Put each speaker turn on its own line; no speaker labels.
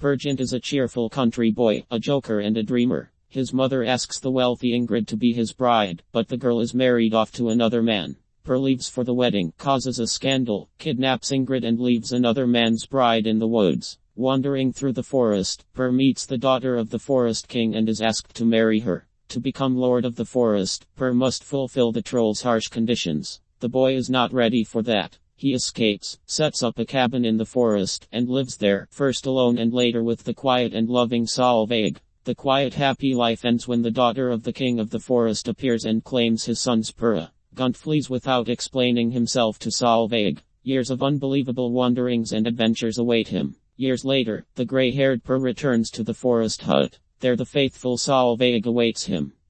Pergint is a cheerful country boy, a joker and a dreamer. His mother asks the wealthy Ingrid to be his bride, but the girl is married off to another man. Per leaves for the wedding, causes a scandal, kidnaps Ingrid and leaves another man's bride in the woods. Wandering through the forest, Per meets the daughter of the forest king and is asked to marry her. To become lord of the forest, Per must fulfill the troll's harsh conditions. The boy is not ready for that. He escapes, sets up a cabin in the forest, and lives there, first alone and later with the quiet and loving Solveig. The quiet happy life ends when the daughter of the king of the forest appears and claims his son's Pura. Gunt flees without explaining himself to Solveig. Years of unbelievable wanderings and adventures await him. Years later, the gray-haired Per returns to the forest hut. There the faithful Solveig awaits him.